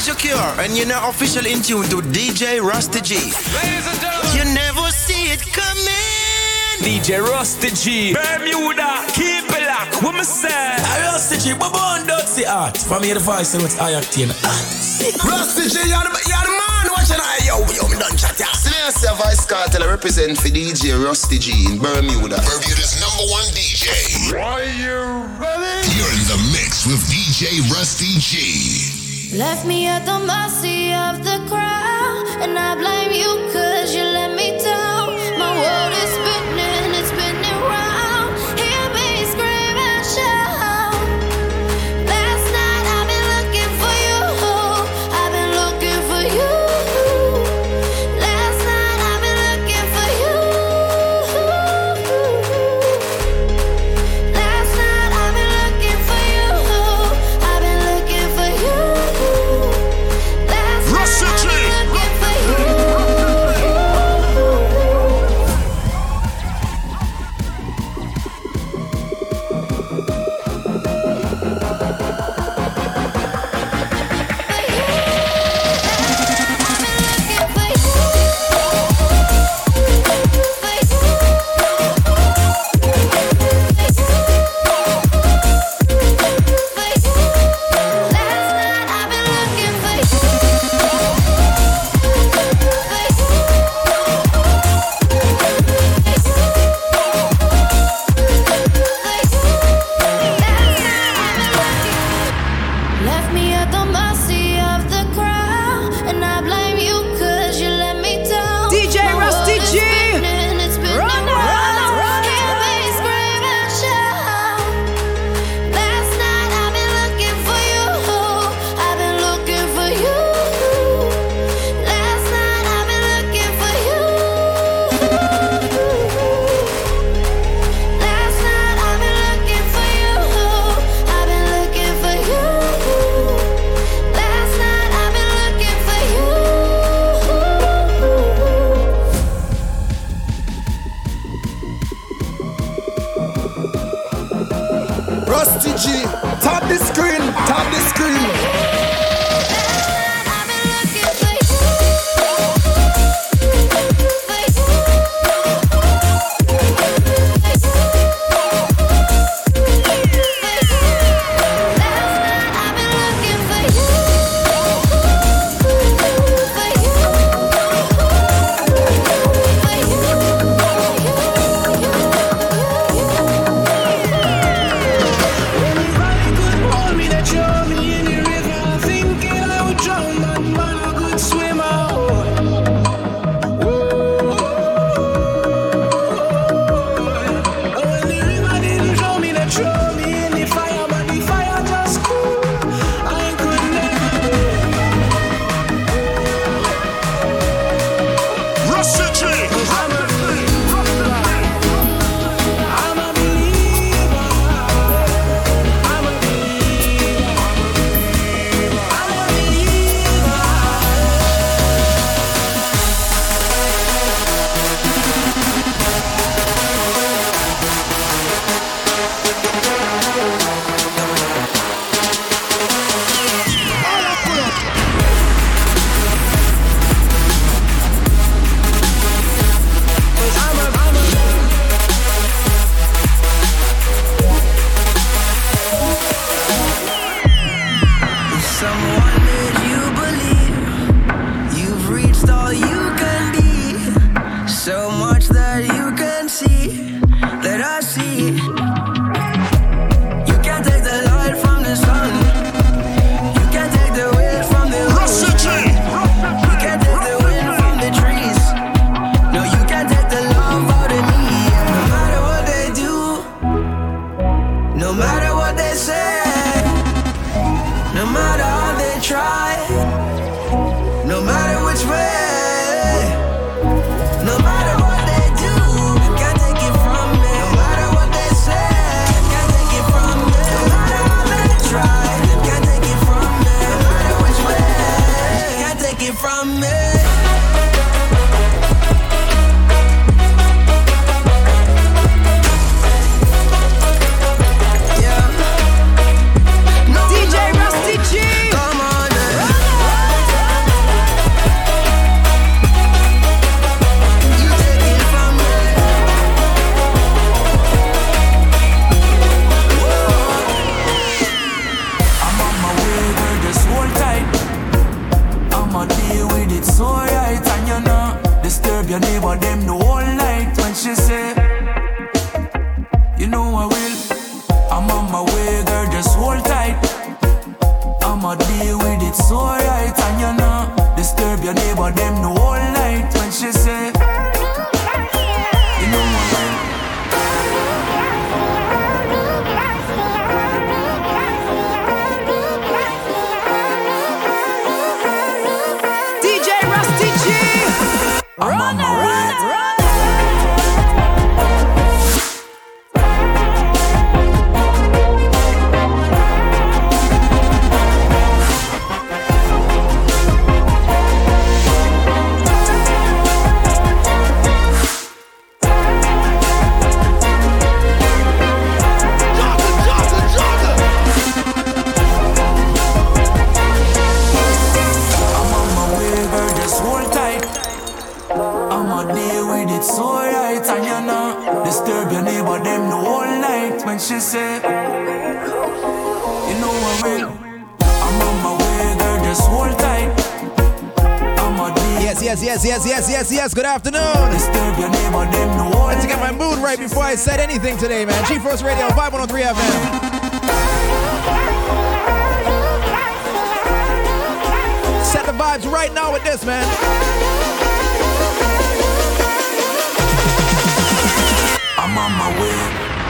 Secure, and you're now officially in tune to DJ Rusty G. You never see it coming. DJ Rusty G, Bermuda, keep it locked. What me say? Rusty G, but born don't see art. From here the voice, so it's high octane. Rusty G, you're the man. Watch an eye, yo, me done chat ya. Sylvester Vice Cartel represent for DJ Rusty G in Bermuda. Bermuda's #1 DJ. Are you ready? You're in the mix with DJ Rusty G. Left me at the mercy of the crowd, and I blame you 'cause you let me down. My world is spinning, it's spinning round. Hear me scream and shout. Last night I've been looking for you, I've been looking for you. Last night I've been looking for you. Last night I've been looking for you, I've been looking for you. Last night I've been looking for you. Left me at the mercy of the crowd, and I blame you 'cause you let me down. DJ My Rusty world is G. spinning, it's spinning Run, round. run, Hear me scream and shout. Last night I've been looking for you, I've been looking for you. Last night I've been looking for you. Last night I've been looking for you, I've been looking for you. Last night I've been looking for you. Rusty G, tap the screen, tap the screen. I've been looking for you. DJ Rusty G. your neighbor them the whole night when she say, you know I will. I'm on my way, girl, just hold tight. I'ma deal with it so right, and you know, disturb your neighbor them the whole night when she say, you know I will. DJ Rusty G. I'm on my way. She said, you know I will. I'm on my way, girl, just hold tight. Yes. Good afternoon. Disturb your neighbor, them no one. Let's get my mood right before I said anything today, man. G-Force Radio, 5103 FM. Set the vibes right now with this, man. I'm on my way.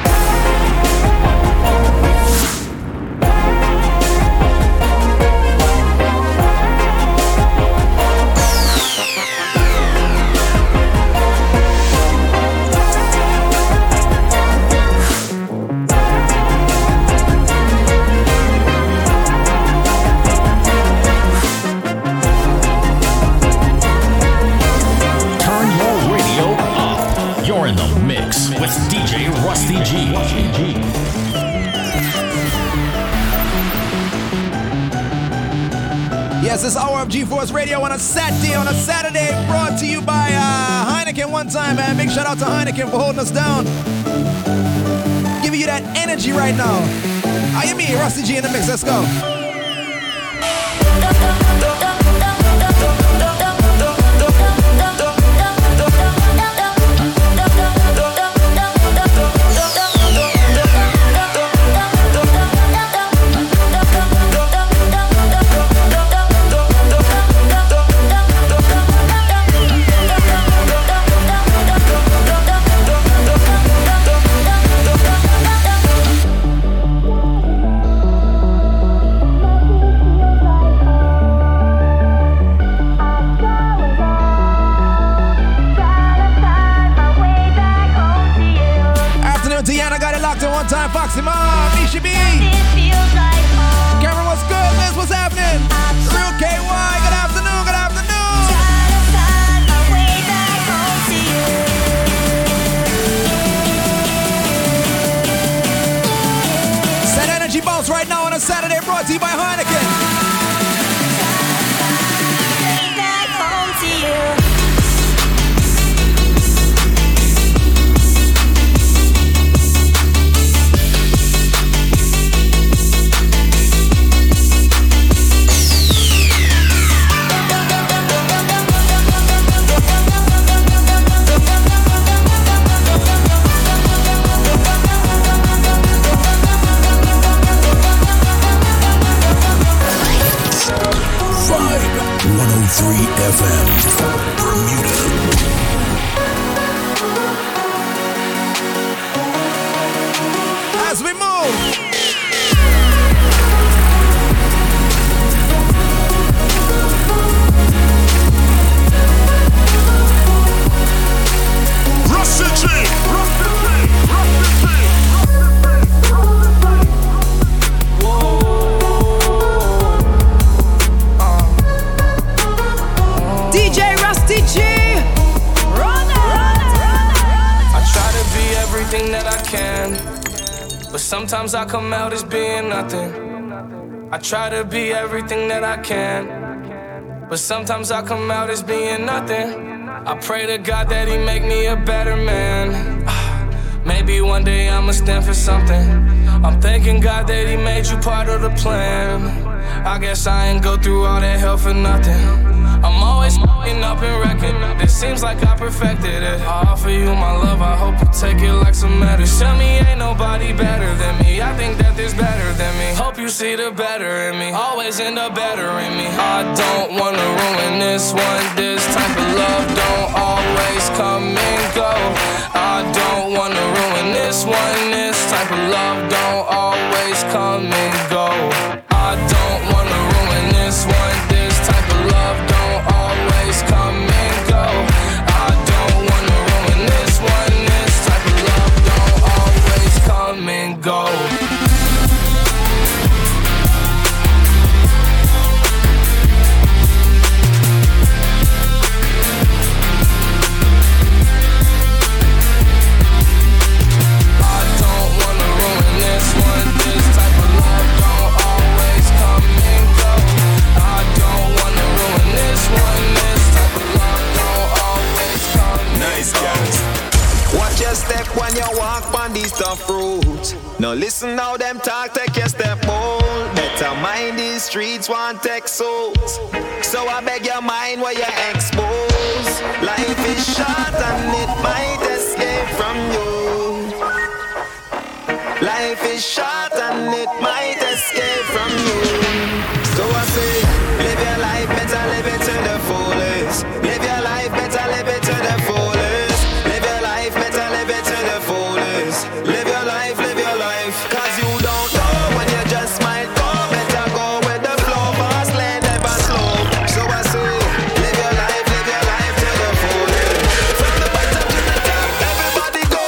You're in the mix with DJ Rusty G. Yes, this hour of G-Force Radio on a Saturday, brought to you by Heineken one time, man. Big shout out to Heineken for holding us down. Giving you that energy right now. How you mean, Rusty G in the mix? Let's go. One time, Foxy Mom, Misha B. Cameron, what's good? Liz, what's happening? Real KY, good afternoon, good afternoon. Set energy bounce right now on a Saturday, brought to you by Heineken. Back home to you. FM, Bermuda. As we move. Rusty G. DJ Rusty G. I try to be everything that I can, but sometimes I come out as being nothing. I try to be everything that I can, but sometimes I come out as being nothing. I pray to God that He make me a better man. Maybe one day I'ma stand for something. I'm thanking God that He made you part of the plan. I guess I ain't go through all that hell for nothing. I'm always f***ing up and wrecking. It seems like I perfected it. I offer you my love, I hope you take it like some medicine. Tell me ain't nobody better than me. I think that there's better than me. Hope you see the better in me. Always end up better in me. I don't wanna ruin this one. This type of love don't always come and go. I don't wanna ruin this one. This type of love don't always come and go. I don't wanna ruin this one. This type of love don't always come and go. I don't wanna ruin this one. This type of love don't always come and go. Watch your step when you walk on these tough roads. Now listen how them talk, take your step bold. Better mind these streets, want take souls. So I beg your mind where you expose. Life is short and it might escape from you. Life is short and it might escape from you. So I say, live your life better, live it to the fullest. Live your life better, live it to the fullest. Live your life better, live it to the fullest. Live your life, cause you don't know when you just might go. Better go with the flow, fast lane, never slow. So I say, live your life to the fullest. From the bottom to the top, everybody go.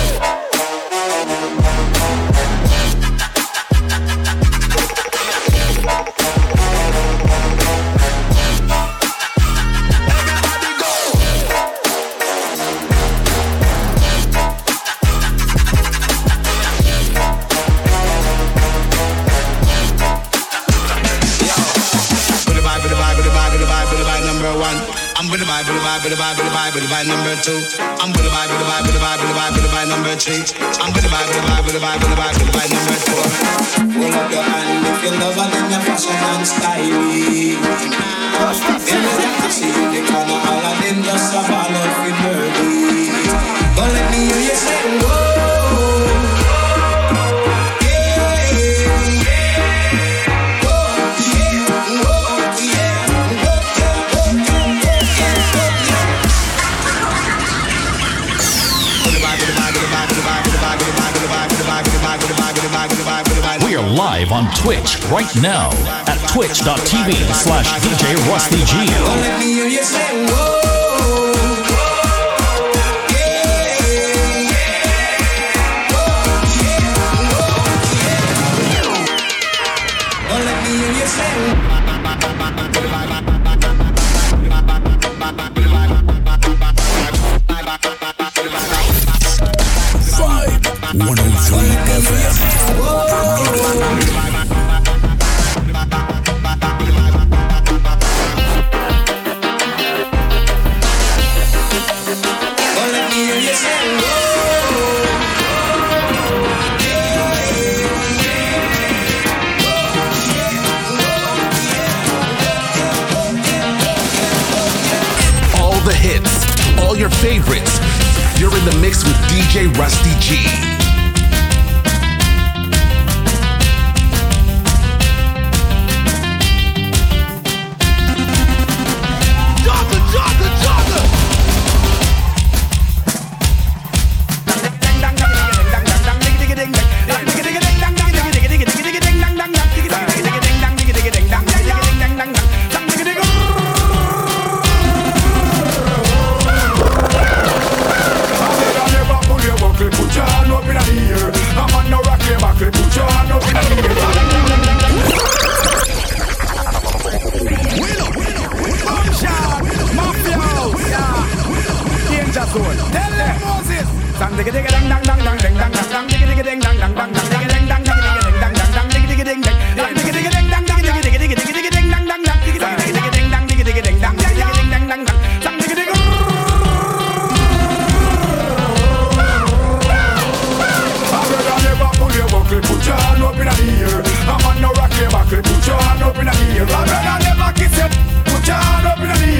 I'm with the vibe, with the vibe, with the vibe, with the vibe, with the vibe number 2. I'm with the vibe, with the vibe, with the vibe, with the vibe, with the vibe number 3. I'm with the vibe, with the vibe, with the vibe, with the vibe, with the vibe number 4. Hold up your hand if you love and then your fashion and styling. In the dark, see you the corner, all of them just a ball out with dirty. Don't let me hear you say whoa. We are live on Twitch right now at twitch.tv/DJ Rusty G. Don't let me hear you say whoa. Don't let me hear you say Vibe 103 FM. All the hits, all your favorites. You're in the mix with DJ Rusty G. Put your hand up in the air.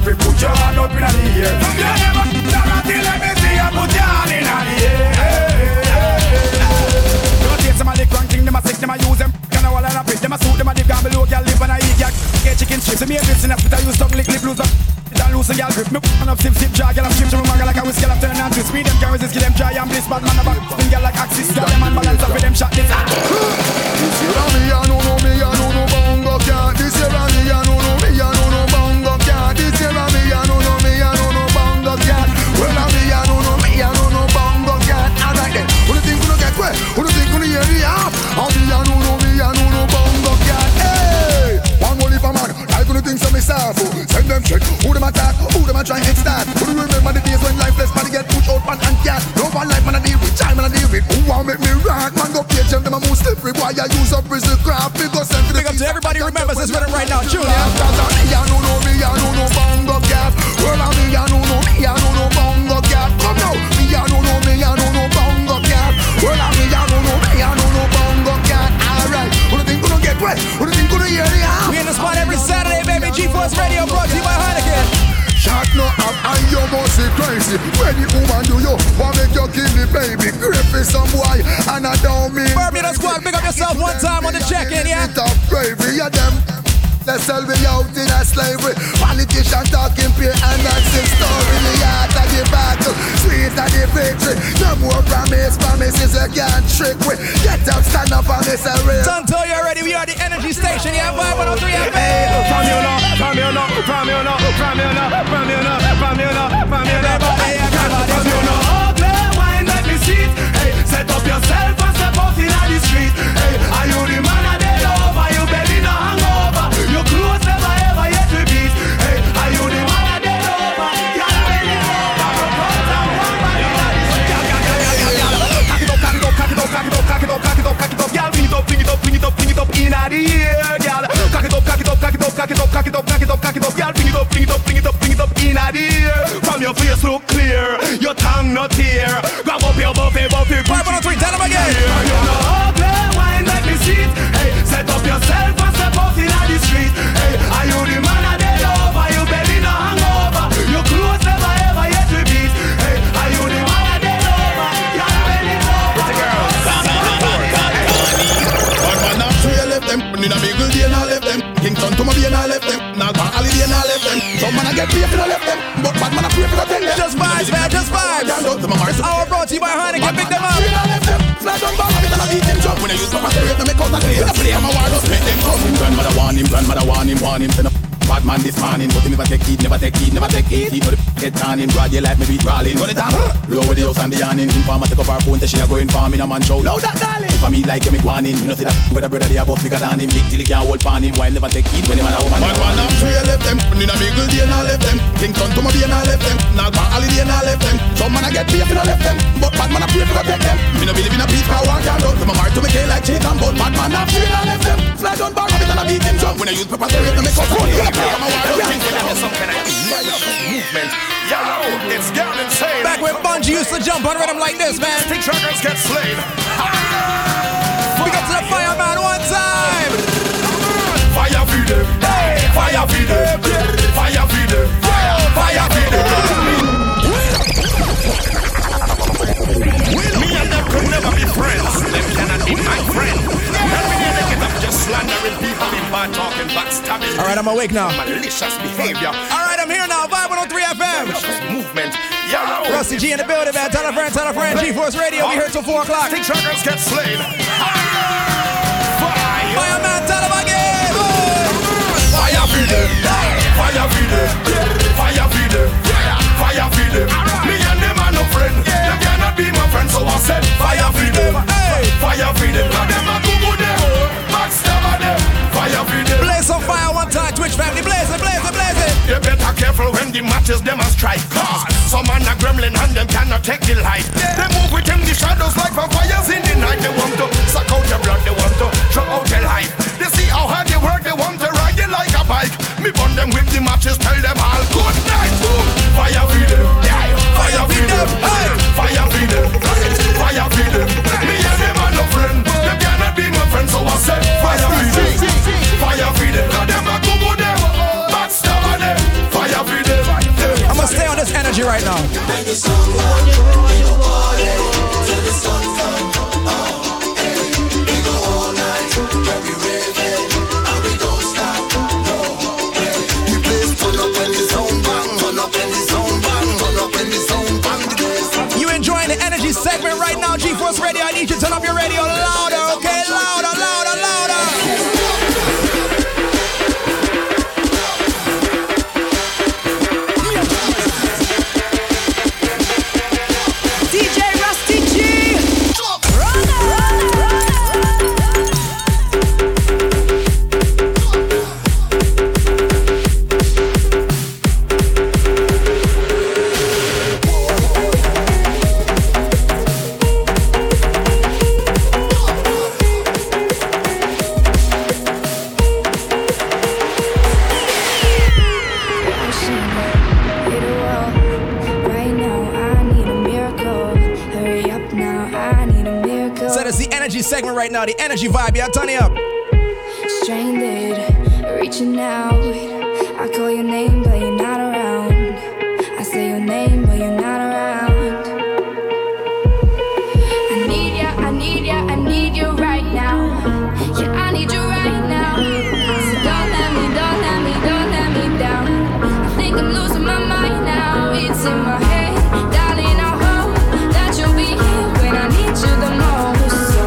fi put your hand up in the air. You never till let me see you put your hand in the air. Don't take some of the crank thing, them a sick, them a use them. Can I wall and a pit, them a suit, them a dig down below, girl live and a eat, girl get chicken strips. See me a bitch in a spit, I use tongue lick lose up. Don't lose a girl grip, me and up sip jar, girl I'm shim to my manga like a whiskey, I'm turning and twist. Me them girls is kill them dry and bliss, bad man a back, spin girl like axis, girl them man balance up with them shot this. This year on me, I no bongo cat. This year on me, I no bongo cat. This year on me, I no bongo cat. Well on me, I no bongo cat. Alright then, who do you think gonna get wet? Who do you think gonna hear me out? On me, I no bongo cat. Hey, one more if a man, I gonna think some myself. Send them check, who them attack, who them a try and start. Who do you remember the days when lifeless body get pushed out pan and cat? No one life man a deal with, time man a deal with. Who want make me rock? Man go page them a move slippery. Why I use up prison craft? Big up to everybody who remembers this rhythm right now. Julia. I no bongo cat. Well I me, I no bongo cat. Come now, me I no bongo cat. Well I me, I no bongo cat. Alright, who do you think gonna get wet? Who do you think gonna hear me out? We in the spot every Saturday, baby. G-Force Radio brought to you by Heineken. Shot no up and you must be crazy. When the woman do you, want make you kill the baby. Grip is some boy, and I don't mean Bermuda Squad, pick up yourself one time on the check-in, yeah? Top gravy, yeah them. Let's sell me out in a slavery. Politician talking pure and dancing story. The heart of the battle, sweet of the victory. No more promises you can't trick with. Get up, stand up and it's a real. Tonto, you already, we are the energy station, yeah? 513 FM. From you now. Ugly wine, let me see it. Hey, set up yourself and step out in the street. Hey, are you the man of the over? You belly no hangover. Your clothes never ever yet repeat. Hey, are you the man of the over? You're belly over. Bring it up in the air, girl. Cock it up, in the air. From your face look clear, your tongue not tear. Grab up your buffet. 513, tell them again. You know ugly wine, let me see it. Hey, set up yourself and step out in the street. Hey, are you the man of the over? You belly no hangover. Your clothes never ever yet repeat. Hey, are you the man of the over? Your belly over. With the girls. One man up to you left them. In a big day and I left them. Kingston to my bay and I left them. Now back holiday and I left them. Some man I get paid for I left them. But bad man I pray for them. Just vibes, man, just vibes. Our brought to you by Heineken, pick them up. Flat on ball, I'm gonna beat them jump. When I use my straight, I make out a clear. I play my war, just make them come. Grandmother want him. Bad man this morning, but he never take it. He know the get on him, broad your life, maybe crawling. Run it down, lower the house and the awning. Informer take up our phone, she a going farm in a man show. Loud that darling. If I me like him, me guanin. You know see that with a brother they are both bigger than him. Big till he can't hold pan him, while never take it when him and a woman. Bad man up to you left them, in a big day and I left them. Kingston to my bay and I left them. Now back holiday and I left them. Some man I get paid for I left them, but bad man I pray for I take them. Me no believe in a beat power can't out. To my heart to make it like cheat and but bad man up to you and I left them. Flat on bar, I'm gonna beat him jump. When I use pepper spray, I make out a clear. I play my war. Some kind of movement. Yo, it's getting insane. Back when Bungie used to jump on rhythm like this, man. Stick truckers get slayed. We got to the fireman one time. Fire feed them. Hey, fire feed them. Fire feed them. Fire feed them. Me and them could never be friends. Them cannot be my friend. Just slandering people in bad talking, backstabbing. Alright, I'm awake now. Malicious behavior. Alright, I'm here now. 513 FM. Movement. Yo. Rusty G in the building, man. Tell a friend. G-Force Radio. We here till 4 o'clock. Stick truckers get slayed. Fireman, tell them again. Fire feed them. Fire feed them. Fire feed them. Fire feed them. Me and them are no friend. Them cannot be my friend, so I said fire feed them. Fire feed them. Now them are good with them. Backstabber them. Fire feed them. Blaze some fire one time, Twitch family. Blaze it. You better careful when the matches them a strike. Cause some man a gremlin and them cannot take the light. They move with them the shadows like vampires in the night. They want to suck out your blood. They want to throw out your life. They see how hard you work. They want to ride you like a bike. Me burn them with the matches. Tell them all good night. Boom. Fire feed them. Fire feed them. Fire feed them. Fire feed them. Me and them are no friend. Them cannot be my friend. So I said fire feed them. Fire feed them. Now them a go them. Backstabber them. Fire feed them. sun come. We go party till the sun come. Oh, hey, we go all night, every raving, and we don't stop. No, hey, the place turn up when the sound bang, turn up when the sound bang, turn up when the sound bang. The place. You enjoying the energy segment right now, G-Force Radio? I need you to turn up your radio louder, okay? Louder, louder, louder. Segment right now, the energy vibe, yeah, turn it up. Stranded, reaching out. I call your name, but you're not around. I say your name, but you're not around. I need ya, I need ya, I need you right now. Yeah, I need you right now. So don't let me, don't let me, don't let me down. I think I'm losing my mind now. It's in my head, darling. I hope that you'll be here when I need you the most.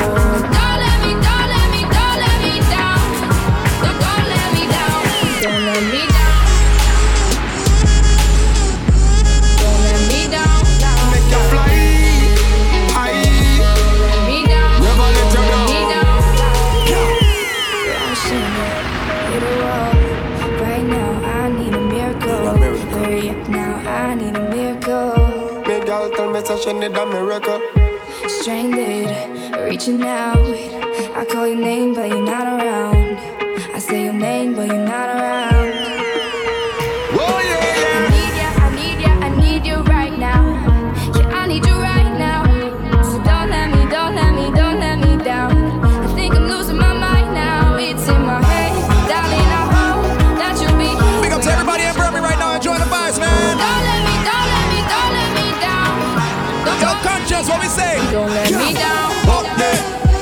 She need a miracle. Stranded, reaching out. I call your name, but you're not around. I say your name, but you're not around. Oh yeah. I need ya, I need ya, I need you right now. Yeah, I need you right now. So don't let me, don't let me, don't let me down. I think I'm losing my mind now. It's in my head, darling. I hope that you'll be here. Big up to everybody in Birmingham right now, enjoying the vibes, man. Don't let me, don't let me, don't let me down. Yo, conscious, what we say? Don't let me down. Up there,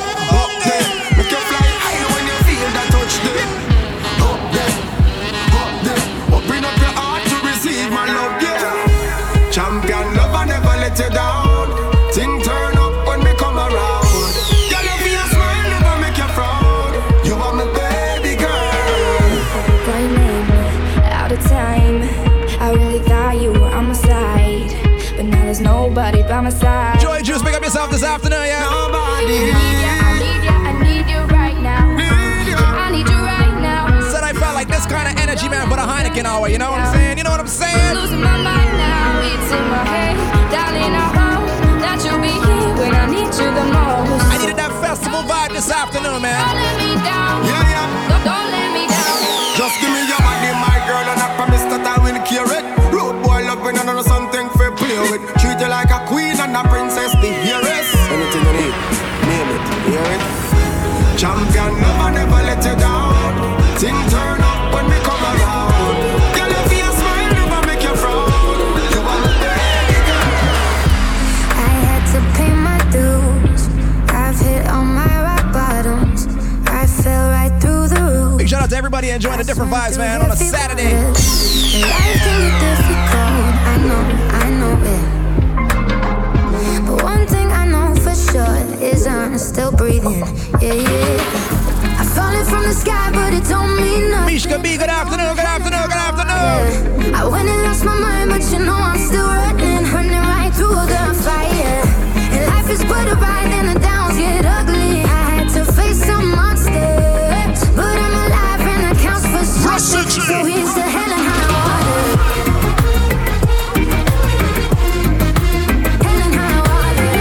make you fly high when you feel that touch there. Up there, open up your heart to receive my love, yeah. Champion love, I never let you down. Thing turn up when we come around. Girl, you feel a smile, never make you frown. You are my baby girl. Right now, out of time. I really thought you were on my side, but now there's nobody by my side. Joy Juice, pick up yourself this afternoon, yeah. Nobody. I need ya, I need you right now. I need you right now. Said I felt like this kind of energy, man, for the Heineken hour. You know what I'm saying? You know what I'm saying? Losing my mind now. It's in my head, darling. I hope that you'll be here when I need you the most. I needed that festival vibe this afternoon, man. Don't let me down. Yeah. Don't let me down. Just give me your body, my girl, and I promise that I will cure it. Road boy love when I know something for play with. Treat you like a queen and a princess, the heiress. Anything you need, name it, hear it. Champion never, never let you down. Thing turn up when we come around. Girl, you feel a smile, never make you frown. You are the baby girl. I had to pay my dues. I've hit all my rock bottoms. I fell right through the roof. Big shout out to everybody enjoying the different vibes, man, on a Saturday. Life can get difficult, I know it. But one thing I know for sure is I'm still breathing, yeah. I'm falling from the sky, but it don't mean nothing. Mishka B, good afternoon, good afternoon, good afternoon. I went and lost my mind, but you know I'm still running right through the fire. And life is but a ride, and the downs get ugly. I had to face some monsters, but I'm alive and that counts for something. So here's the hell and high water. Hell and high water.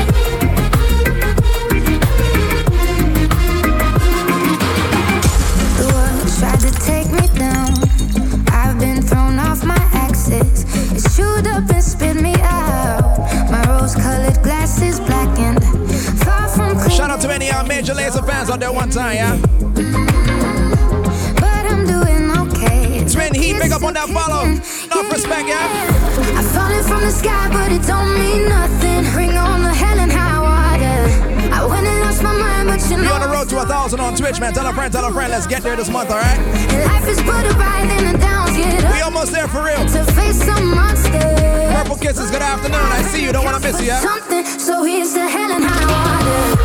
The world tried to take me down. I've been thrown off my axis. It chewed up and spit me out. My rose-colored glasses blackened. Far from clean. Shout out to any Major Lazer fans out there one time, yeah. But I'm doing okay. Twin Heat, pick up on that follow. Enough respect, yeah? I fallen from the sky, but it don't mean nothing. Bring on the hell and high water. I went and lost my mind, but you know. Be on the road to 1,000 on Twitch, man. Tell a friend. Let's get there this month, alright? Life is but a ride, then the downs get up. We almost there for real. To face some monsters. Purple Kisses, good afternoon. I see you, don't wanna miss you, yeah? Something, so here's the hell and high water.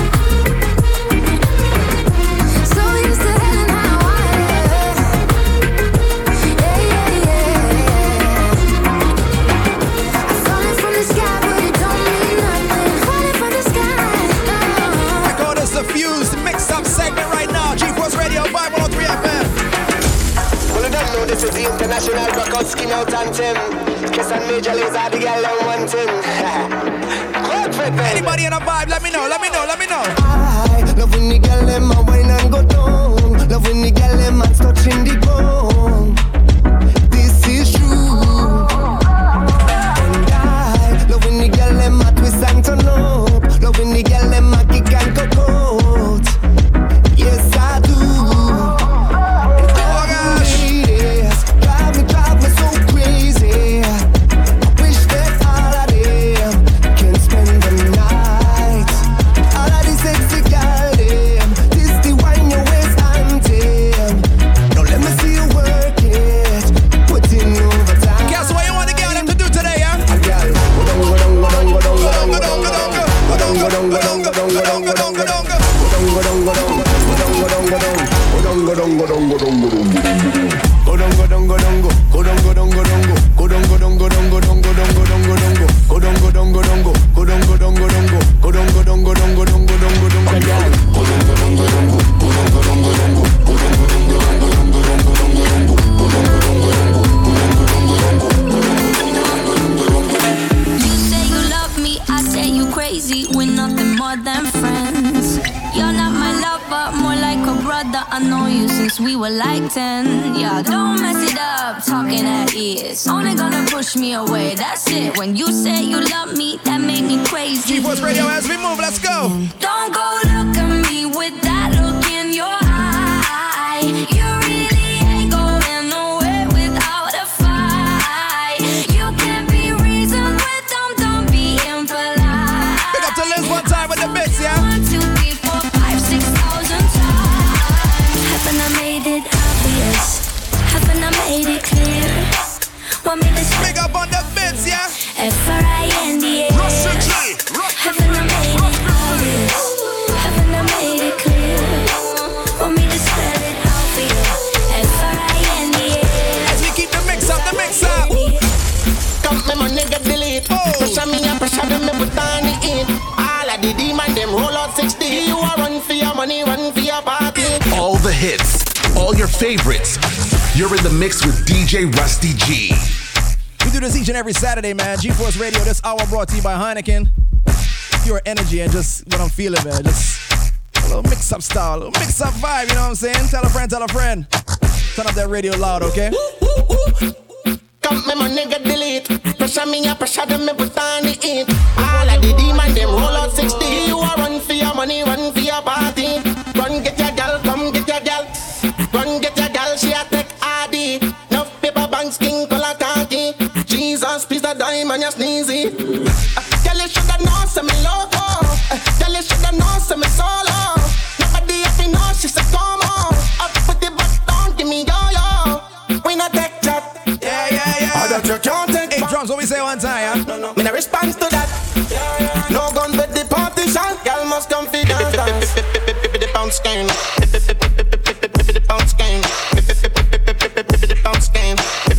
So here's the hell and high water. Yeah. I'm falling from the sky, but it don't mean nothing. Falling from the sky. I call this the Fused Mix-Up segment right now. G-Force Radio, 513 FM. Well, I don't know this is the international record skin out anthem. Kiss and Major Lazer are the girl and one thing. Anybody in a vibe, let me know. I love when the girl them a wine and go down. Love when the girl them hands touching the ground. This is true. And I love when the girl them a twist and turn up. Love when the girl them a kick and go out. Yes, I do. Drive me so crazy. I wish that all of them can spend the night. All of the sexy girl them, this the wine your waist and them. Now let me see you work it, put in overtime. Guess what you want the girl them to do today, yeah? I know you since we were like 10. Yeah, don't mess it up, talking at ears. Only gonna push me away, that's it. When you say you love me, that made me crazy. G-Force Radio as we move, let's go. Don't go look at me with that look in your eye. You really ain't going nowhere without a fight. You can't be reasoned with them, don't be impolite. Pick up to Liz one time with the mix, yeah? 1, 2, 3, 4, 5, 6,000 times. Haven't I made it obvious? Haven't I made it clear? Want me to pick up on the bits, yeah? F-R-I-N-D-S. Haven't I made it obvious? Haven't I made it clear? Want me to spell it out for you? F-R-I-N-D-S. As we keep the mix up. Come me money get delete. Pressure me and pressure them, me put on the in. All of the demon them roll out 60. You are run for your money, run for your party. All the hits, all your favorites. You're in the mix with DJ Rusty G. We do this each and every Saturday, man. G-Force Radio, this hour brought to you by Heineken. Pure energy and just what I'm feeling, man. Just a little mix-up style, a little mix-up vibe, you know what I'm saying? Tell a friend. Turn up that radio loud, okay? Come me money get delete. Pressure me and pressure them, me put on the in. All of the demon them roll out 60. You are run for your money, run for your party. Run get your gal, come get your gal. Run get your gal, she a take ID. No paper bank skin color khaki. Jesus, please the diamond, you sneezy. Tell you shoulda know, say me loco. Tell you shoulda know, say me solo. Nobody have to know, she say come on. Up with the butt down, give me yo. We not take chat. Yeah. Oh, that you can't take. Hey, drums, what we say one time, yeah? Me no response to that. No gun but the partition. Girl must come feed and dance. The pound scan. The pound scan. The pound scan.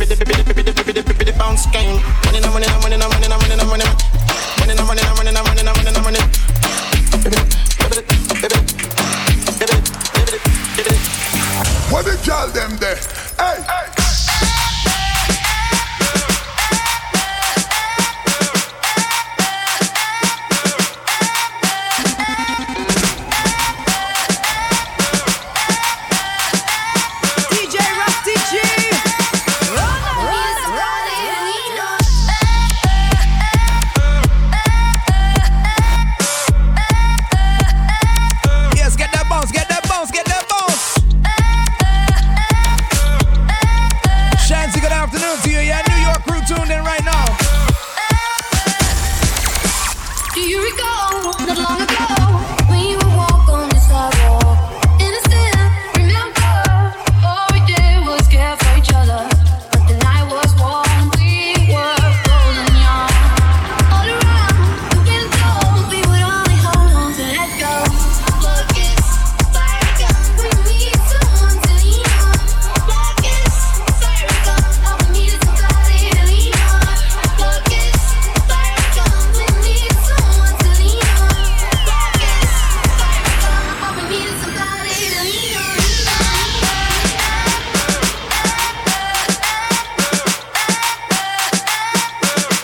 The pound scan. Money. What the girl them there? Hey.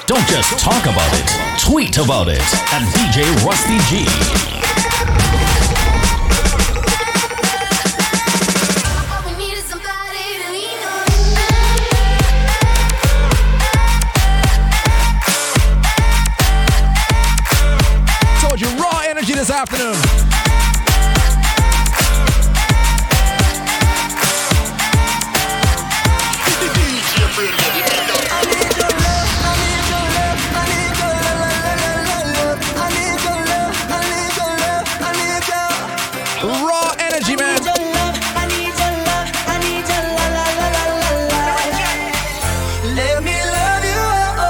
Don't just talk about it, tweet about it at DJ Rusty G. Told you, raw energy this afternoon. Raw energy, man. Let me love you.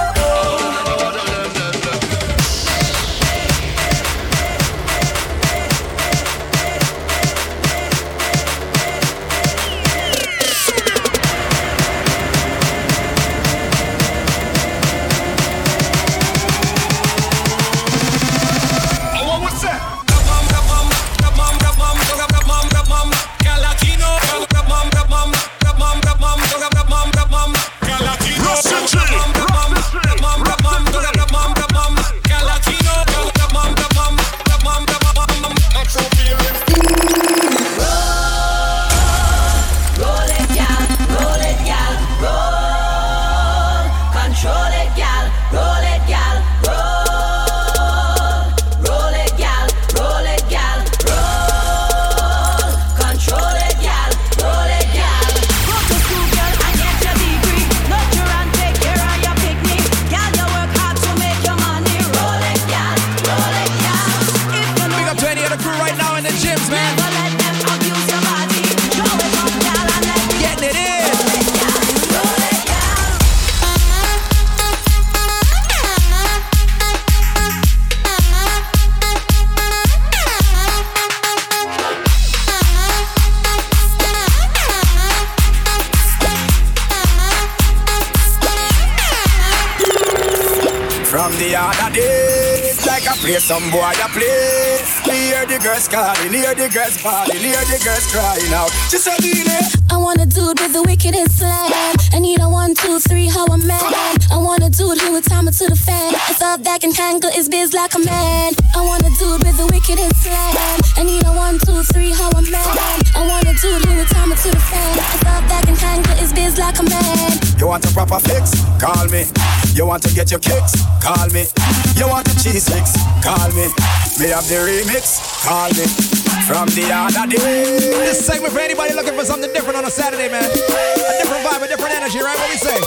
From the other days, like I play some boy I play. Hear the girls calling, hear the girls bawling, hear the girls crying out. Just a minute. I want a dude with the wickedest slam. I need a 1, 2, 3, how a man. I want a dude who would time it to the fan. I thought that can handle his biz like a man. I want a dude with the wickedest slam. I need a 1, 2, 3, how a man. I want a dude who would time it to the fan. I thought that can handle his biz like a man. You want a proper fix? Call me. You want to get your kicks? Call me. You want the cheese fix? Call me. Me have the remix? Call me. From the other day. This segment for anybody looking for something different on a Saturday, man. A different vibe, a different energy, right? What we say?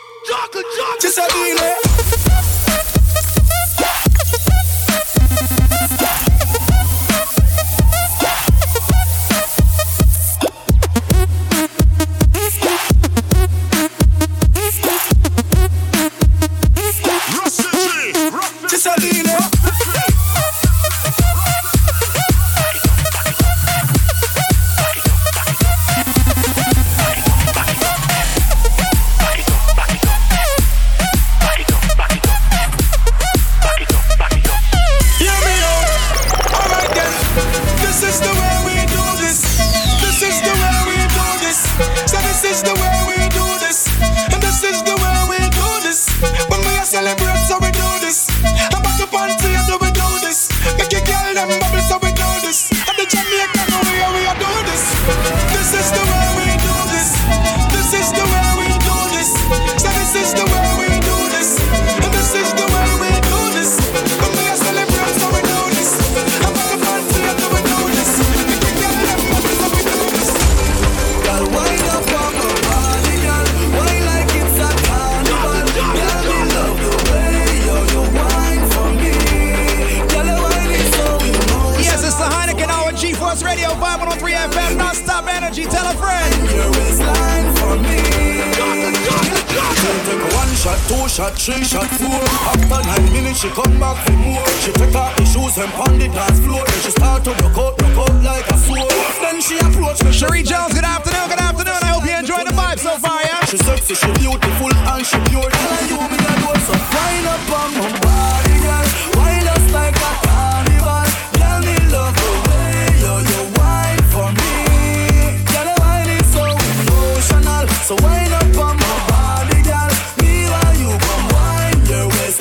Just a minute. Shot, 3 shot, 4. After 9 minutes, she come back for more. She take off the shoes and pound the dance floor. Then she start to rock out like a sword. Then she approach me. Cherie Jones, good afternoon, good afternoon. I hope you enjoy the vibe so far, yeah? She sexy, she beautiful, and she pure. Tell you me a do so. Wind up on my body, girl. Wind us like a carnival. Girl, me love the way you wine for me. Girl, the wine is so emotional. So wind up on my body, girl. Me while you come wine your waist.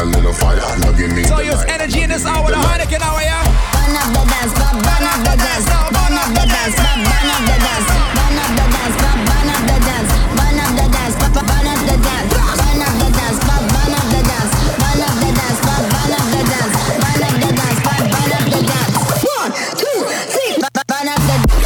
a little fire, now give me So the use light. energy in this hour, the Heineken hour, yeah? Burn up the dance, burn up the dance, burn up the dance, burn up the dance, burn up the dance, burn up the dance, burn up the dance, burn up the dance, burn up the dance, burn up the dance, burn up the dance, burn up the dance, burn up the dance, burn up the dance. 1, 2, 3, burn up the dance.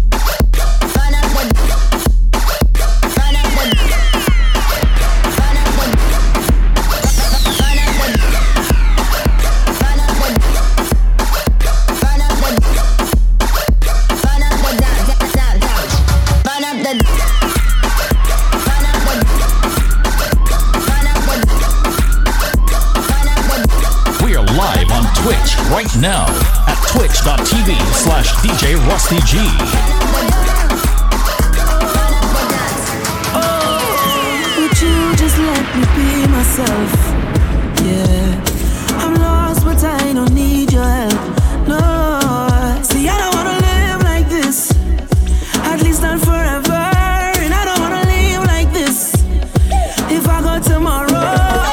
Twitch right now at twitch.tv/DJ Rusty G. Would you just let me be myself? Yeah, I'm lost, but I don't need your help. No, see, I don't wanna live like this, at least not forever. And I don't wanna live like this if I go tomorrow.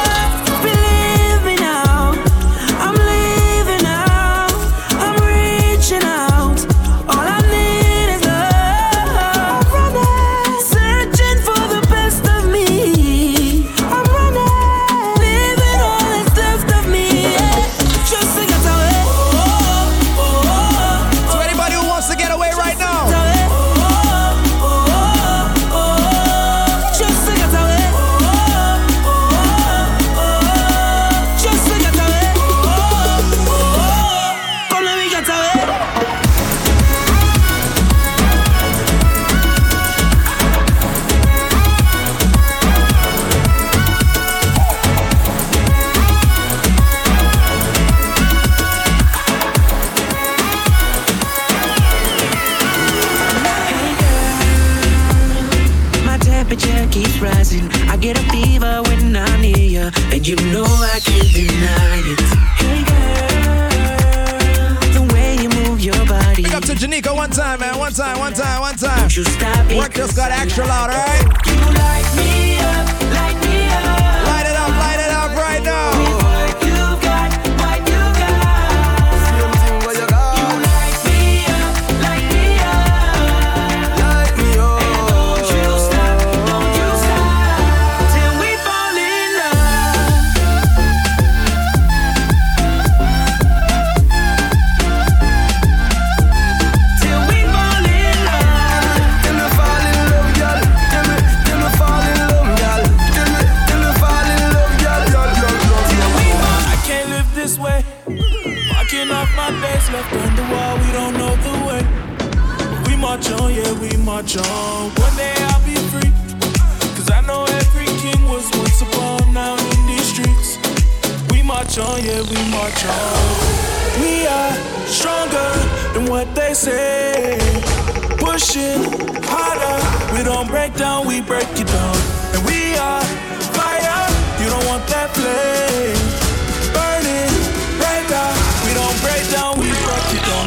I get a fever when I'm near you, and you know I can't deny it. Hey girl, the way you move your body. Big up to Janika one time, man. One time. Don't you stop it. Work just got extra loud, alright? You light me up, light me up. Light it up right now. With what you got, what you got. You light me up, light me up. Light me up. And don't you stop till we fall in love. Till we fall in love. Till me fall in love, girl. Till me fall in love, girl. Till me fall in love, girl. I can't live this way. Walking off my days left on the wall. We don't know the way. We march on, yeah, we march on. One day I'll be free. Cause I know every king was once upon now in these streets. We march on, yeah, we march on. We are stronger than what they say. Pushing harder. We don't break down, we break it down. And we are fire. You don't want that flame. Burning brighter. We don't break down, we break it down.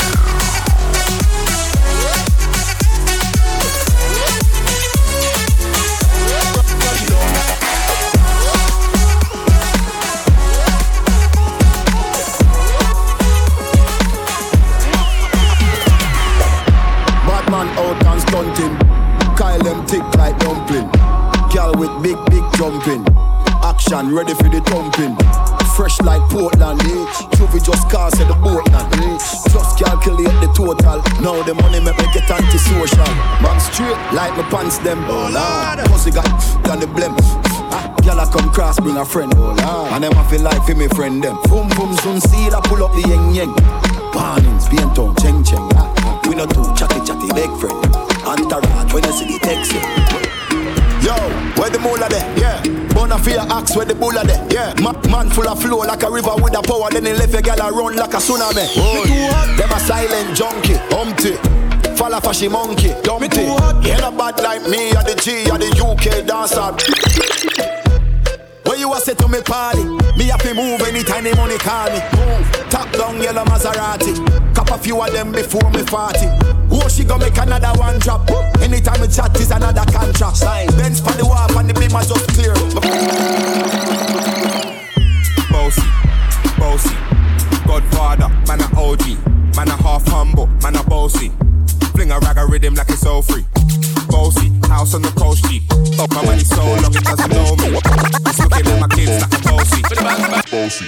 Batman out and stunting. Kyle them thick like dumpling. Girl with big jumping. Action ready for the thumping. Fresh like Portland, Juvie just cast at the boatland, Just calculate the total. Now the money make me get antisocial. Man straight like my pants them. Oh Lord, pussy got on the blem. Girl I come cross bring a friend. Oh Lord, and them I feel like for me friend them. Boom boom soon see that pull up the yeng. Barnings, Bienton, cheng. We not too chatty big friend. Entourage when you see the text. Yo, where the moolah there? Yeah. Bonafide axe where the bulla there? Yeah. Man full of flow like a river with a power. Then he left a gal run like a tsunami. Them a silent junkie, humpty. Falla fashy monkey, dumpty. Ain't a bad like me or the G or the UK dancer. When you a say to me party, me have to move anytime the money call me. Move, top down yellow Maserati. Cop a few of them before me 40. Oh, she gon' make another one drop. Anytime we chat is another contract. Benz for the wall and the beam is just clear. Bossy.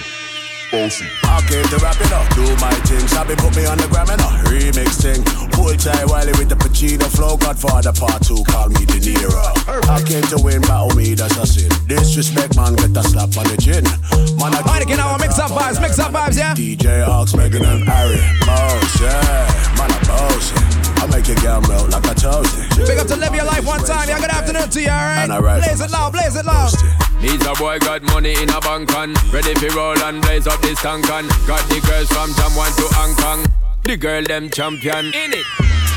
I came to rap it up, do my thing. Sabi put me on the gram and a remix thing. Hold tight Wiley with the Pacino flow. Godfather part 2, call me De Niro. I came to win, battle me, that's a sin. Disrespect, man, get a slap on the chin. Man, I Heineken now, mix up vibes, yeah? DJ Ox, Megan and Harry. Boss, yeah. Man, I boss it. I make your girl melt like a toasty. Big up to Live Your Life one time, yeah? Good afternoon to you, alright? Blaze it loud. Needs a boy got money in a bank on. Ready for roll and blaze up this tank on. Got the girls from Jamwan to Hong Kong. The girl them champion in it.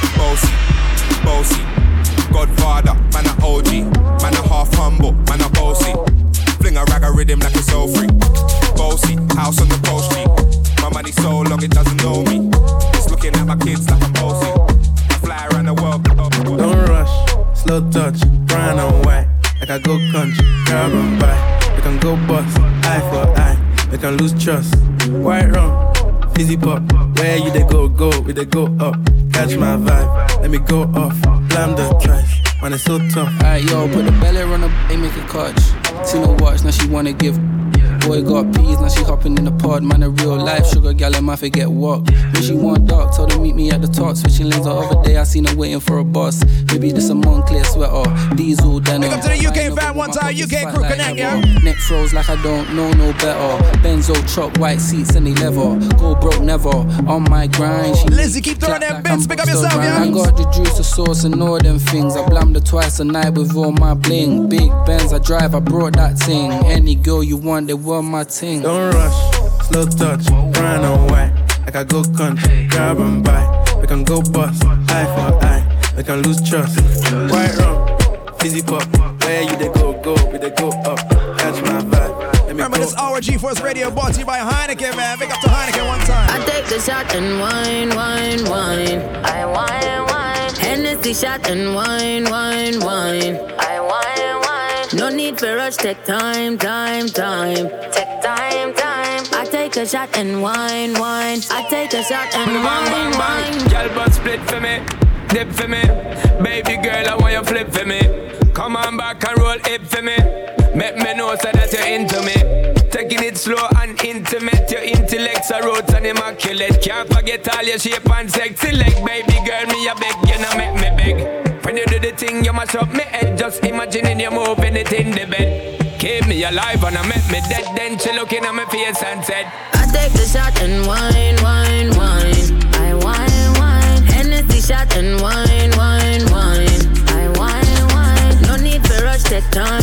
Bossy. Godfather, man a OG. Man a half humble, man a bossy. Fling a rag a rhythm like it's so free. Bossy, house on the coast street. My money so long it doesn't know me. It's looking at my kids like I'm bossy. I fly around the world. Don't rush, slow touch, brown and white. Like I go country, grab and buy. We can go bust, eye for eye. We can lose trust. White rum, fizzy pop. Where you they go, we they go up. Catch my vibe, let me go off. Blam the trash, man it's so tough. Alright yo, put the belly on her, they make a catch. Seen her watch, now she wanna give. Boy got peas, now she hopping in the pod. Man a real life sugar gal, and my forget walk. When she want dark, told her meet me at the top. Switching lanes the other day, I seen her waiting for a bus. Maybe this a Moncler sweater, diesel denim. Big up to the UK fan one time, UK crew connect, yeah? Neck froze like I don't know no better. Benzo truck, white seats and they leather. Go broke never, on my grind. She Lizzie keep throwing them bits, pick up yourself, yeah? I got the juice, the sauce and all them things. I blammed her twice a night with all my bling. Big Benz I drive, I brought that thing. Any girl you want, they were my ting. Don't rush, slow touch, brown and white. Like I go country, grab and buy. We can go bust, eye for eye. We can lose trust. White rum, fizzy pop. Where you they go, we they go up. Catch my vibe. Remember this hour G-Force Radio brought to you by Heineken, man. Big up to Heineken one time. I take the shot and wine. I wine. Hennessy shot and wine. I wine. No need for rush, take time. Take time. I take a shot and wine. I take a shot and wine. Girl, but split for me, dip for me. Baby girl, I want you flip for me. Come on back and roll hip for me. Make me know so that you're into me. Taking it slow and intimate. Your intellect's a roots and immaculate. Can't forget all your shape and sexy leg. Baby girl, me a beg, you know make me beg. When you do the thing, you mash up me head. Just imagining you moving it in the bed. Keep me alive and I make me dead. Then she looking at my face and said, I take the shot and wine. I wine. Hennessy shot and wine. I wine. No need for rush, take time.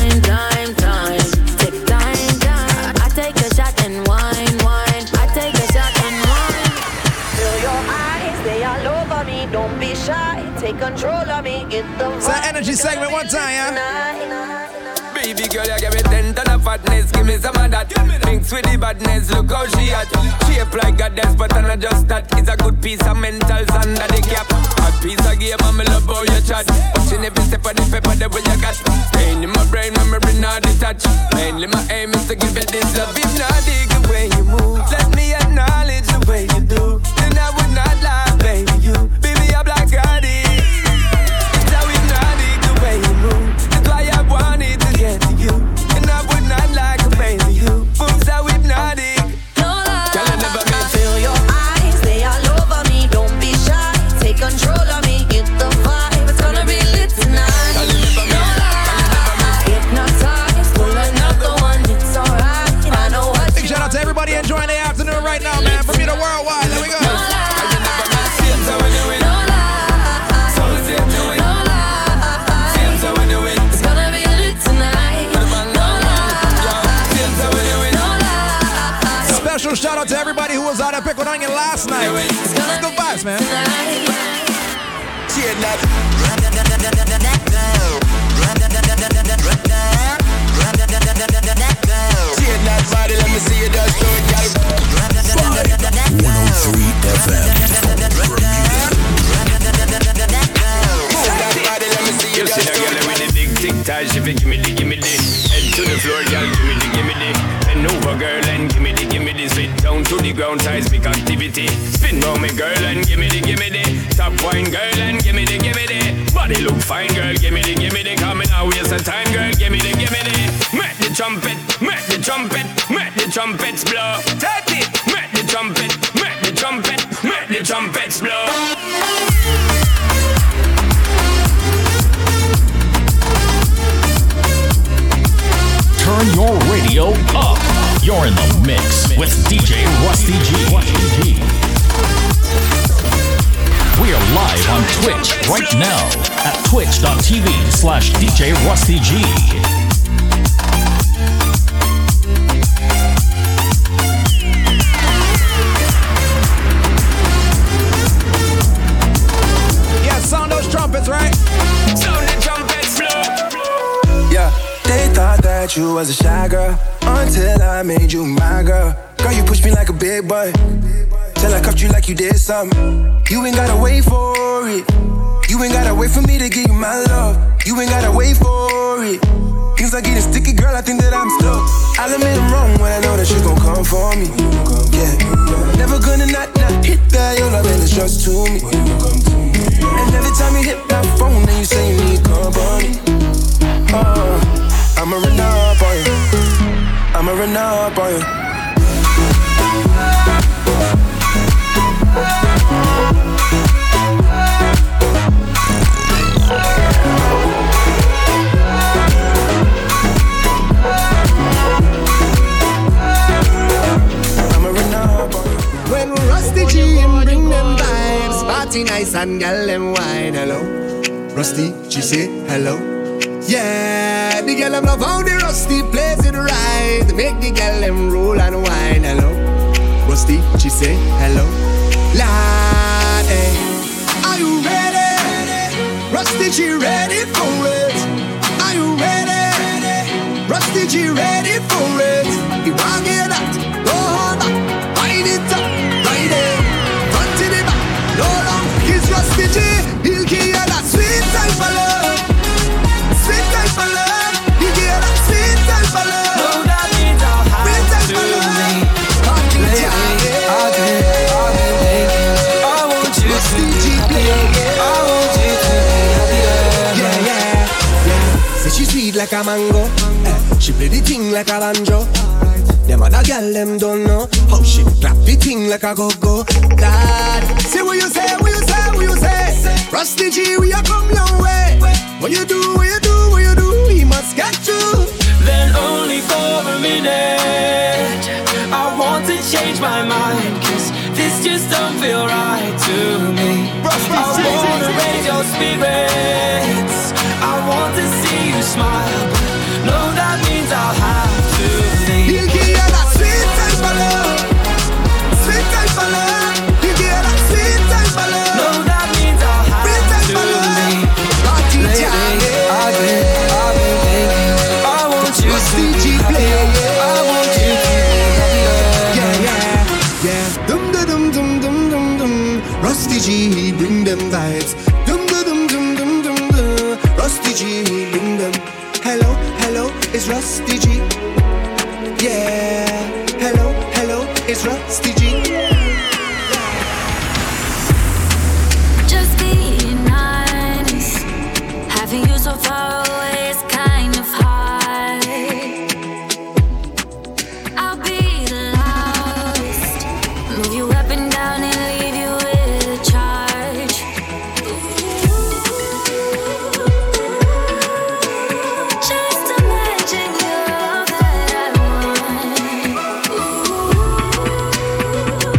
Take time. I take a shot and wine. I take a shot and wine. Feel your eyes, they all over me. Don't be shy, take control of me. Get the it's that energy segment one time, yeah? Baby girl, you give me 10 ton of fatness. Give me some of that. Mix with the badness. Look how she at. Shape like goddess, but I'm not just that. It's a good piece of mentals under the cap. A piece of game, and me love how you chat. Watching every step of the paper, the way you got. Pain in my brain, memory not detached. Mainly my aim is to give it this love. If not, dig the way you move. Let me acknowledge the way you do. Then I would not lie, baby. You, baby, I'm like Cardi. It's how we not dig the way you move. That's why I wanted to get to you. And I would not like a baby. You, moves how hypnotic. No lie. Feel your eyes, they all over me. Don't be shy, take control of me. Get the vibe, it's gonna be lit tonight. No lie. Hypnotized, pull another one. It's alright. I know what big shout out to everybody enjoying the afternoon right now, man. From here to worldwide, there we go. Special shout out to everybody who was out at Pickle Onion last night. Good vibes, man. Body, let me see you dance to it, girl. 103 FM. You see that girl with the big tic-tac, she fi gimme the head to the floor, girl, gimme the bend over, girl, and gimme the sit down to the ground, seismic activity. Spin round me, girl, and gimme the top wine, girl, and gimme the body look fine, girl, gimme the coming out, waste of time, girl, gimme the make the trumpet, the trumpets blow. Take it, make the trumpet, make the trumpet, make the trumpets blow. Turn your radio up. You're in the mix with DJ Rusty G. We are live on Twitch right now at twitch.tv/DJ Rusty G. Yeah, sound those trumpets, right? Sound the trumpets blow. Yeah, they thought that you was a shy girl until I made you my girl. Girl, you pushed me like a big boy till I cuffed you like you did something. You ain't gotta wait for it. You ain't gotta wait for me to give you my love. You ain't gotta wait for it. Things are getting sticky, girl, I think that I'm stuck. I'll admit I'm wrong when I know that you gon' come for me. Yeah, never gonna not hit that. Your love and it's just to me. And every time you hit my phone, then you say you need company. I'ma run up on you. I'ma run up on you. When Rusty G bring them vibes, party nice and gal them wine. Hello, Rusty G say hello. Yeah, the gal them love how the Rusty plays it right. Make the gal them roll and wine. Hello, Rusty G say hello. Lad, hey. Are you ready? Rusty G ready for it. Are you ready? Rusty G ready for it. You want to get that? Go on back. Wind it up, right there, front to the back, no long, he's Rusty G, he'll give you that sweet type of love, sweet type of love, he'll give you that sweet type of love, no that means I'll have sweet type of love, lately I've been thinking, I want you Rusty G, I want you to be happier, yeah, say she sweet like a mango, she play the thing like a banjo. Them other girl, them don't know how she clap the thing like a go-go. Dad, say what you say, what you say, what you say. Rusty G, we are come your way. What you do, what you do, what you do, we must get you. Then only for a minute, I want to change my mind, cause this just don't feel right to me. I wanna raise your spirits, I want to see you smile, but no, that means I'll have to leave. He'll give you that sweet type of love, sweet type of love. He'll give you that sweet type of love. No, that means I'll have to leave. Lately, I've been thinking, I want you to be happier, I want you to be happier. Yeah. Dum da dum dum dum dum dum. Rusty G, bring them vibes. Dum da dum dum dum dum dum. Rusty G, bring them. Hello, hello, it's Rusty G. Yeah, hello, hello, it's Rusty G. Just being nice, having you so far away is kind of hard. I'll be lost, move you up and down and leave you with a charge. Just imagine you're all that I want.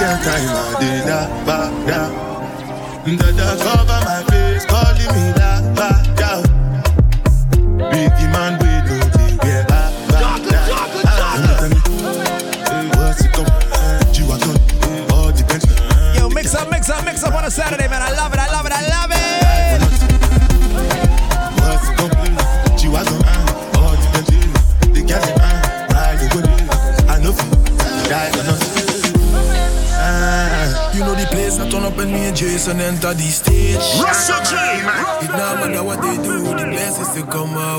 get time, I did that, back down. Dada cover my face, calling me that, back down. Biggie man, we do the get back down. What's it come? You are done, all depends. Yo, mix up on a Saturday, man. I love it. What's it come? You are done, all depends. The gas ride the good. I know die or not. You know the place, I turn up and me and Jason enter the stage. Russia J. It no matter what they do, the blessings to come our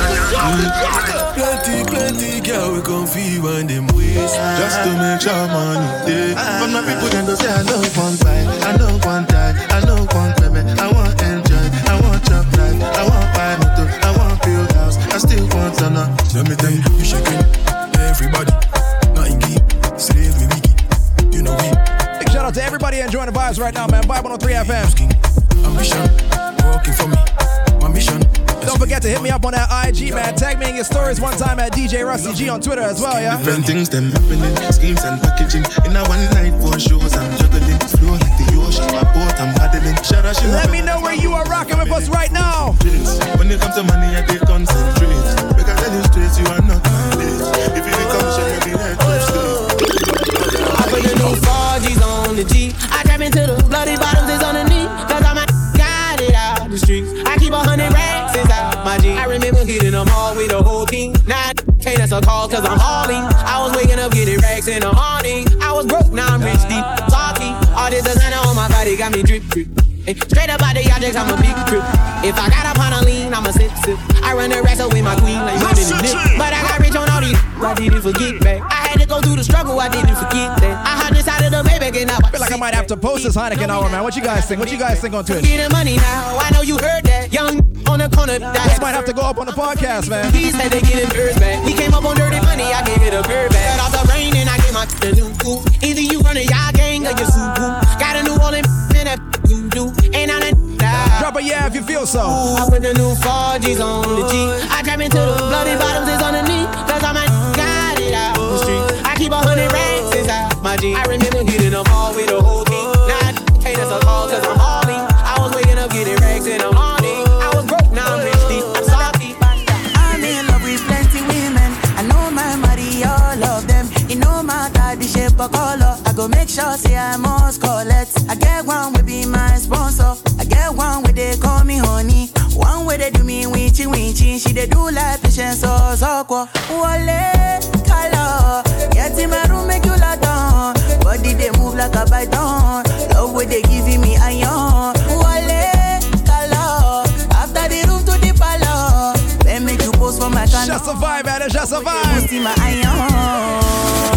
way. Plenty, girl, we come feel when them ways. Just to make sure money day. But my people then go say I know one fight, I know one die, I know one payment. I want enjoy, I want chop life, I want buy motor, I want build house, I still want to know. Let me tell you, we shaking everybody. Nothing key, slave me wiki. You know we. Shout out to everybody enjoying the vibes right now, man. Vibe 103 FM. Ambition, working for me. My mission. Don't forget to hit me up on that IG, man. Tag me in your stories one time at DJ Rusty G on Twitter as well, yeah? Different things them happening, schemes and packaging. In a one night for shows, I'm juggling. Flow like the ocean, my boat, I'm paddling. Let me know where you are rocking with us right now. When it comes to money, I take concentrate. Because I tell you straight, you are not my bitch. If you become shit, you'll be head to stay. I put the new 4G's on the G. I trap into the bloody bottoms is on the knee. Cause I'm got it out the streets. I keep 100 racks inside my jeans. I remember hitting them all with the whole team. Now can't answer calls cause I'm hauling. I was waking up getting racks in the morning. I was broke, now I'm rich deep. Talking. All this designer on my body got me drip drip. Straight up out the objects, I'm a big trip. If I got up on a lean, I'm a sip. I run the racks up with my queen like more than a nip. But I got rich on all these, I didn't forget back. I had to go through the struggle, I didn't forget that. I had decided to Maybach and now I feel like I might have to post this Heineken hour, man. What you guys think? What you guys think on Twitch? Getting money now, I know you heard that. Young on the corner, this might have to go up on the podcast, man. He said they getting birds back. We came up on dirty money, I gave it a bird back. Cut off the rain and I gave my new cool. Either you run a y'all gang or you super. Got a new Orleans and that you do. And I'm drop a yeah if you feel so. I put the new 4G's on the G. I trap into the bloody bottoms is on the knee. Cause I'm got it out the street. I keep 100 racks inside my jeans. I remember hitting them all with the whole team. Now I can't answer calls cause I'm hauling. I was waking up getting racks in the morning. I was broke, now I'm rich deep. I'm salty. I'm in love with plenty women. I know my money, all of them. You know my the shape or color. I go make sure say I must collect. I get one will be my sponsor. I get one where they call me honey. One where they do me winchy winchy. She they do like patience or soko. Wale color. Get in my room make you lock down. Body they move like a python. Love where they giving me iron. Wale color. After the room to the palace. Then make you post for my channel. Just a vibe, man. It's just a vibe. See my iron.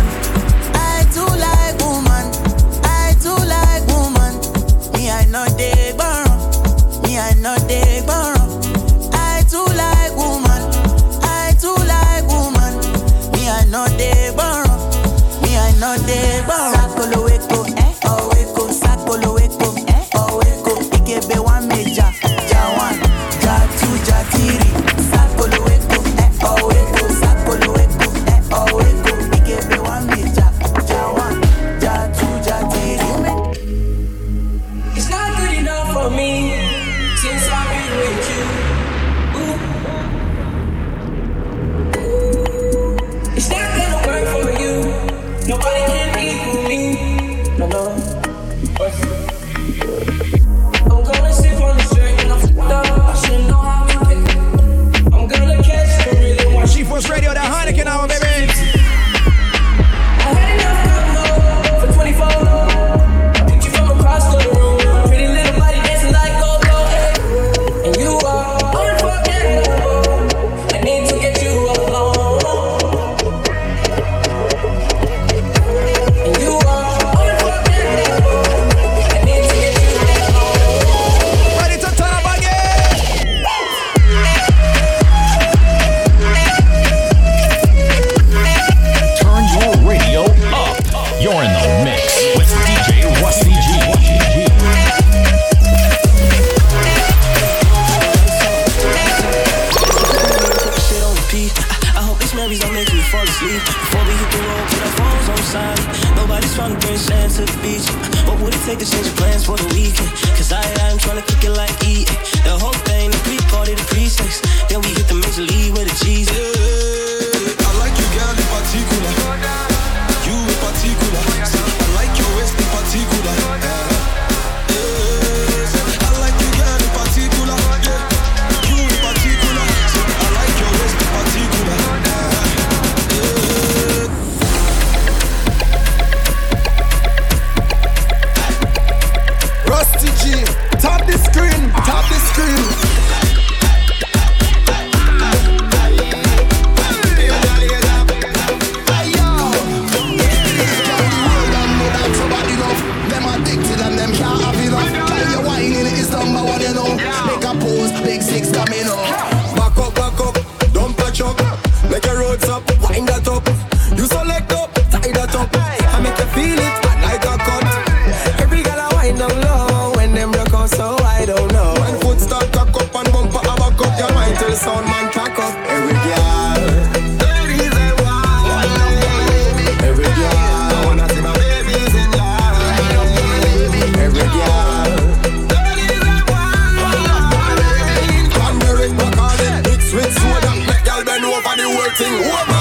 I too like woman. I too like woman. Me I know they borrow. Me I know they borrow. I too like woman. I too like woman. Me I know they borrow. Me I know they borrow. Sakolo weko, oh weko. Sakolo weko, oh weko. Ikebe one meja, ja one, ja two, ja three. Sakolo weko, oh weko. Sakolo weko, oh weko. Ikebe one meja, ja one, ja two, ja three. It's not good enough for me since I've been with you. Ooh. It's not gonna work for you. Nobody can equal me. No. I'm gonna sip on the drink and I'm f***ed up. I should know how to pick. I'm gonna catch the rhythm. Watch G-Force Radio, that Heineken hour, baby. I had enough for 24. I picked you from across the room. Pretty little body dancing like go-go. And you are unforgettable. I need to get you alone. And you are unforgettable. I need to get you alone. Ready to turn up again. Turn your radio up. You're in the mix with DJ Rusty G. Shit on repeat. I hope these memories don't make me fall asleep. Before we hit the road, put our phones on silent. Nobody's trying to bring sand to the beach. What would it take to change your plans for the weekend? Cause I'm trying to kick it like eating. The whole thing, the pre-party, the pre-sex. Then we hit the major league with the cheese. I like you, girl, in particular. You in particular. I like your waist in particular. I like you, girl, in particular. You in particular. I like your waist in particular. Rusty G, top the screen, top the screen. Them addicted and them can't have enough. Tell you whining is number one, you know. Make a pose, big six coming up. Back up, don't touch up. Make your roads up, wind that up. You select up, tie that up. I make you feel it like a cut. Every girl I wind down low when them rock out, so I don't know. When foot start cock up and bumper a back up, your mind till sound man crack up. Every girl, there is a wild. Every girl, I wanna see my babies in love. Every girl, there is a wild. Cranberry, rock on it, mix with soda. Make y'all bend over the whole thing over.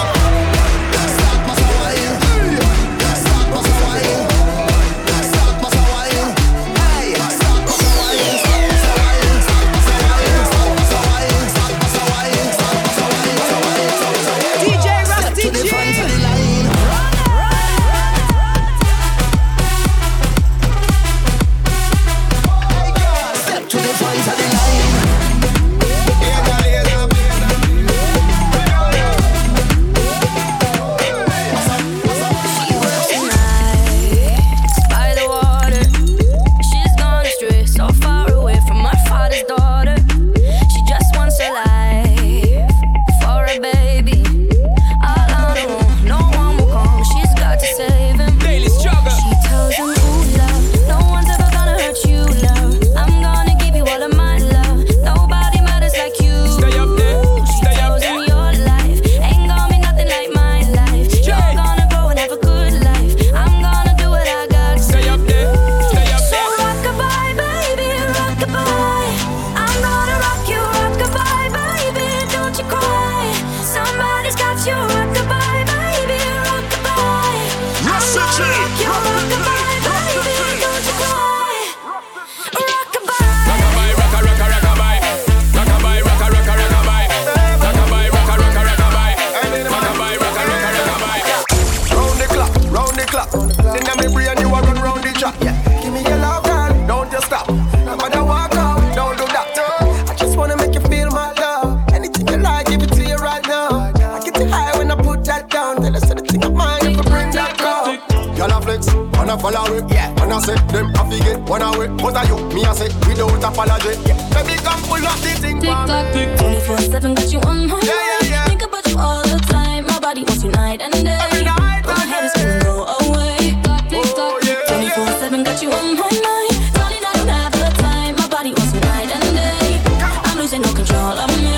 Follow it, yeah. And I say them have to get one away. What are you? Me I say without apology. Yeah. Baby, come pull up the thing. Tick tock, 24/7 got you on my mind. Think about you all the time. My body wants you night and day. Every night, my head is gonna go away. Tick tock, 24/7 got you on my mind. Darling, I don't have the time. My body wants you night and day. I'm losing no control of me.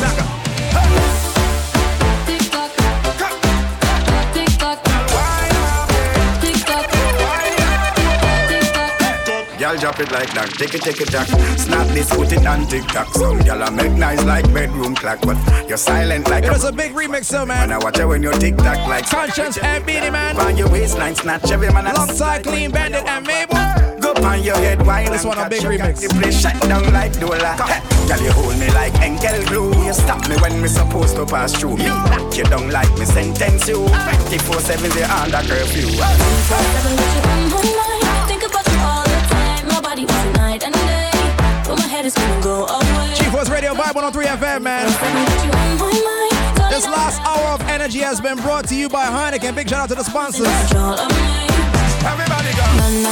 Y'all drop it like that, take it, jack. Snap this, put it on TikTok. Some y'all make nice like bedroom clock, but you're silent like it was a big remix, so man. When I watch it when you TikTok like Conscience and Beanie Man. On your waistline, snatch every man. Alongside Clean Bandit and Mabel. Go on your head, wine. This one a big remix. The place shut down like Dola. Girl, you hold me like Enkel glue. You stop me when me supposed to pass through. Me knock you down like me sentence you. 24/7 they under curfew. 24/7 got you on my mind. Think about you all the time. My body wants you night and day. But my head is gonna go away. G-Force Radio Vibe 103 FM, man. This last hour of energy has been brought to you by Heineken. Big shout out to the sponsors. Everybody go.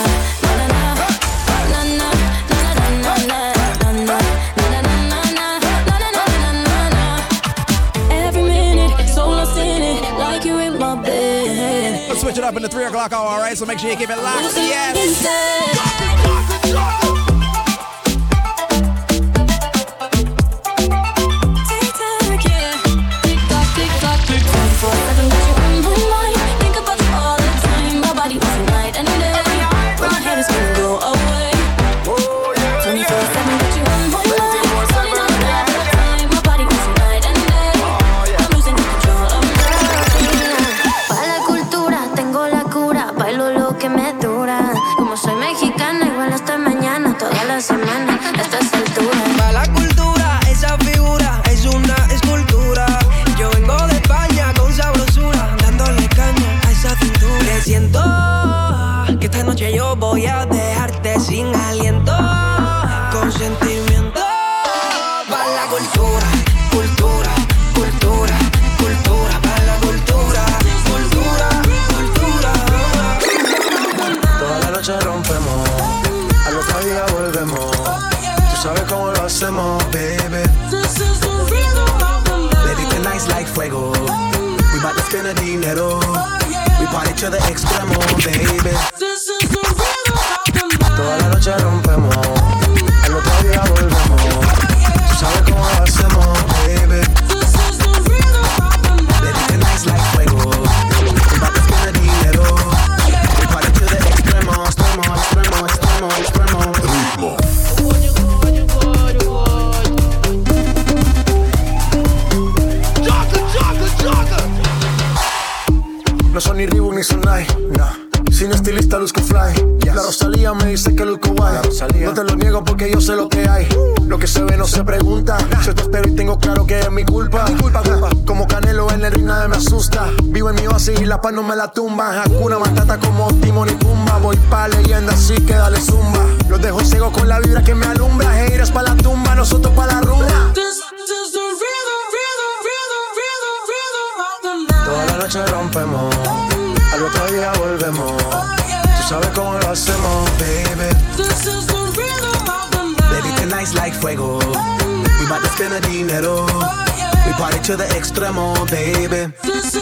Every minute, so lost in it, like you're in my bed. Let's switch it up in the 3 o'clock hour, alright? So make sure you keep it locked. Yes. Tick-tock, 24/7 got you on my mind. Think about you all the time. My body wants you night and day. cintura. Como soy mexicana, igual hasta mañana, toda la semana, a estas alturas. Pa' la cultura, esa figura es una escultura. Yo vengo de España con sabrosura, dándole caña a esa cintura. Te siento que esta noche yo voy a dejarte sin aliento, con sentimiento. Pa' la cultura, cultura, cultura, cultura. Pa' la cultura, cultura, cultura. Toda la noche rompemos, al otro día volvemos. Tú sabes cómo lo hacemos, baby. Baby, tonight's like fuego. We bout to spend the dinero. We party to the extremo, baby. Toda la noche rompemos, al otro día volvemos. Tú sabes cómo lo hacemos, baby. Baby, tonight's like fuego. We bout to spend the dinero. We party to the extremo, extremo, extremo, extremo, extremo. Ritmo. No son ni Reebok ni Sonai, no. Sin estilista luzco fly, yes. La Rosalía me dice que luzco guay. No te lo niego porque yo sé lo que hay. Lo que se ve no se pregunta. Yo te espero y tengo claro que es mi culpa. Como Canelo en el ring nadie me asusta. Vivo en mi oasis y la paz no me la tumba. Hakuna Matata como Timon y Pumba. Voy pa' leyenda así que dale zumba. Los dejo ciego con la vibra que me alumbra. Haters pa' la tumba, nosotros pa' la rumba. Toda la noche rompemos, al otro día volvemos. Tú sabes cómo lo hacemos, baby. Baby, tonight's like fuego. We bout to spend the dinero. We party to the extremo, baby.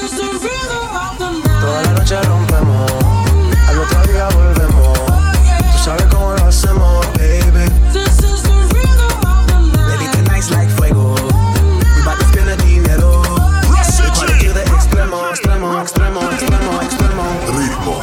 Toda la noche rompemos, al otro día volvemos. Tú sabes cómo lo hacemos, baby. Baby, tonight's like fuego. We bout to spend the dinero. We party to the extremo, extremo, extremo, extremo, extremo. Ritmo.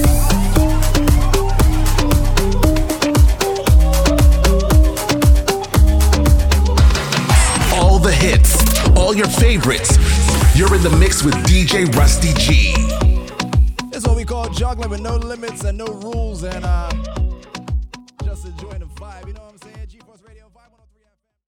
All the hits, all your favorites. You're in the mix with DJ Rusty G. This is what we call juggling with no limits and no rules, and just enjoying the vibe, you know.